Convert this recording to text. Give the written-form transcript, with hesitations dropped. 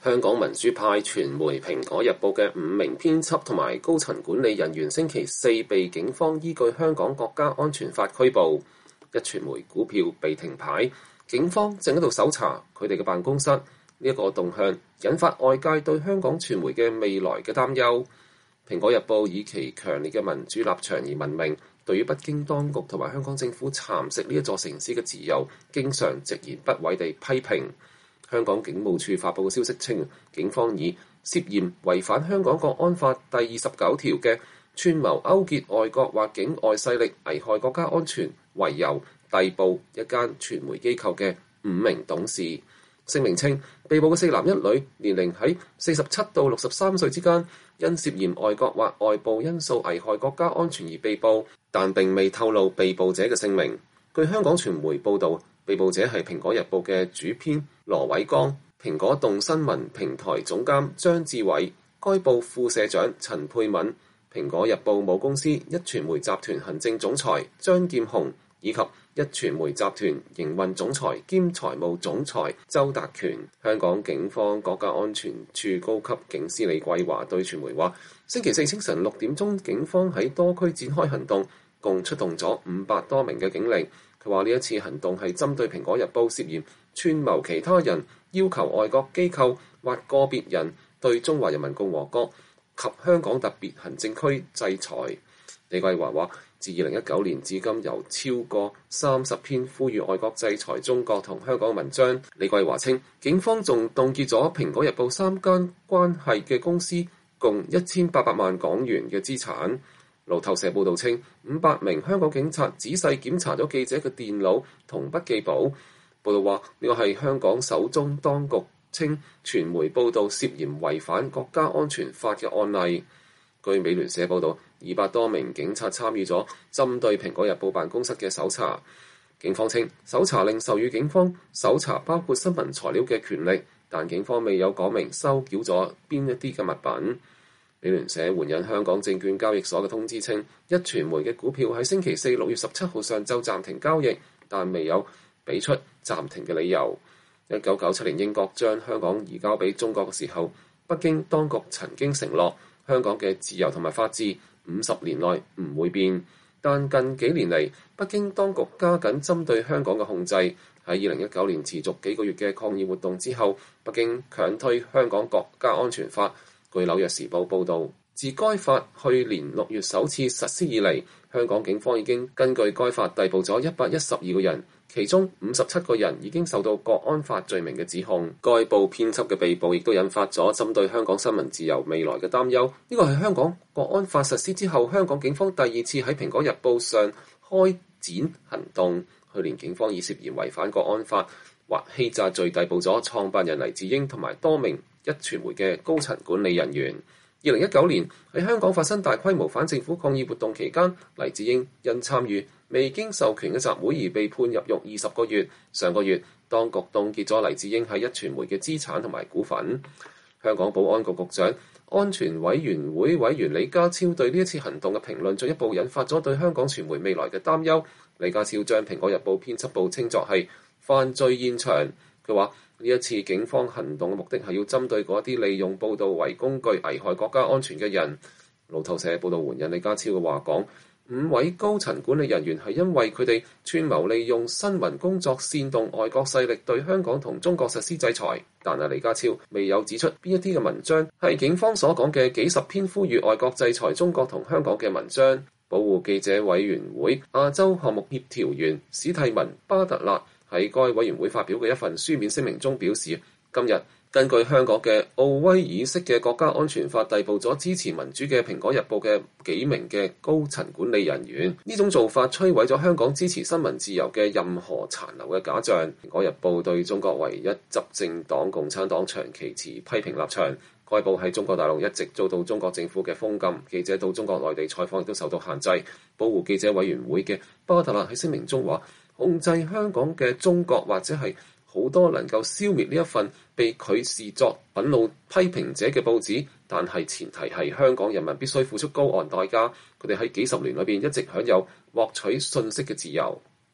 香港民主派傳媒《蘋果日報》嘅5名編輯同埋高層管理人員星期四被警方依據香港國家安全法拘捕，壹傳媒股票被停牌，警方正喺度搜查佢哋嘅辦公室。呢一個動向引發外界對香港傳媒嘅未來嘅擔憂。《蘋果日報》以其強烈嘅民主立場而聞名，對於北京當局同埋香港政府蠶食呢一座城市嘅自由，經常直言不諱地批評。香港警務處發布嘅消息稱，警方以涉嫌違反香港國安法第29條嘅串謀勾結外國或境外勢力危害國家安全為由，逮捕一間傳媒機構嘅5名董事。聲明稱，被捕嘅4男1女，年齡喺47到63歲之間，因涉嫌外國或外部因素危害國家安全而被捕，但並未透露被捕者嘅姓名。據香港傳媒報導，被捕者係《蘋果日報》嘅主編羅偉剛、蘋果動新聞平台總監張志偉、該報副社長陳佩敏、蘋果日報母公司壹傳媒集團行政總裁張劍虹，以及壹傳媒集團營運總裁兼財務總裁周達權。香港警方國家安全處高級警司李桂華對傳媒話，星期四清晨6點鐘，警方喺多區展開行動，共出動咗500多名嘅警力。佢話呢一次行動係針對《蘋果日報》涉嫌串謀其他人要求外國機構或個別人對中華人民共和國及香港特別行政區制裁。李桂華話，自2019年至今有超過30篇呼籲外國制裁中國同香港嘅文章。李桂華稱，警方仲凍結咗《蘋果日報》3間關係嘅公司共1800萬港元嘅資產。路透社報導稱，500名香港警察仔細檢查咗記者嘅電腦同筆記簿。報導話，呢個係香港首宗當局稱傳媒報導涉嫌違反國家安全法嘅案例。據美聯社報導，200多名警察參與咗針對《蘋果日報》辦公室嘅搜查。警方稱，搜查令授予警方搜查包括新聞材料嘅權力，但警方未有講明收繳咗邊一啲嘅物品。美聯社援引香港證券交易所嘅通知稱，壹傳媒嘅股票喺星期四6月17號上晝暫停交易，但未有俾出暫停嘅理由。1997年英國將香港移交俾中國嘅時候，北京當局曾經承諾香港嘅自由同埋法治50年內唔會變，但近幾年嚟，北京當局加緊針對香港嘅控制。喺2019年持續幾個月嘅抗議活動之後，北京強推香港國家安全法。據紐約時報報導，自該法去年6月首次實施以嚟，香港警方已經根據該法逮捕咗112個人，其中57個人已經受到國安法罪名嘅指控。該報編輯嘅被捕亦都引發咗針對香港新聞自由未來嘅擔憂。呢個係香港國安法實施之後，香港警方第2次喺《蘋果日報》上開展行動。去年警方以涉嫌違反國安法或欺詐罪逮捕咗創辦人黎智英同埋多名壹傳媒嘅高層管理人員。2019年喺香港發生大規模反政府抗議活動期間，黎智英因參與未經授權嘅集會而被判入獄20個月。上個月，當局凍結咗黎智英喺壹傳媒嘅資產同埋股份。香港保安局局長、安全委員會委員李家超對呢一次行動嘅評論，進一步引發咗對香港傳媒未來嘅擔憂。李家超將《蘋果日報》編輯部稱作係犯罪現場。佢話呢一次警方行動嘅目的係要針對嗰啲利用報導為工具危害國家安全嘅人。路透社報導援引李家超嘅話講，5位高層管理人員係因為佢哋串謀利用新聞工作煽動外國勢力對香港同中國實施制裁，但係李家超未有指出邊一啲嘅文章係警方所講嘅幾十篇呼籲外國制裁中國同香港嘅文章。保護記者委員會亞洲項目協調員史蒂文巴特勒喺該委員會發表嘅一份書面聲明中表示，今日根據香港嘅奧威爾式嘅國家安全法逮捕咗支持民主嘅《蘋果日報》嘅幾名嘅高層管理人員，呢種做法摧毀咗香港支持新聞自由嘅任何殘留嘅假象。《蘋果日報》對中國唯一執政黨共產黨長期持批評立場。該報喺中國大陸一直遭到中國政府嘅封禁，記者到中國內地採訪亦都受到限制。保護記者委員會嘅巴特勒喺聲明中話，控制香港嘅中國或者係好多能夠消滅呢一份被佢視作憤怒批評者嘅報紙，但係前提係香港人民必須付出高昂代價。佢哋喺幾十年裏邊一直享有獲取信息嘅自由。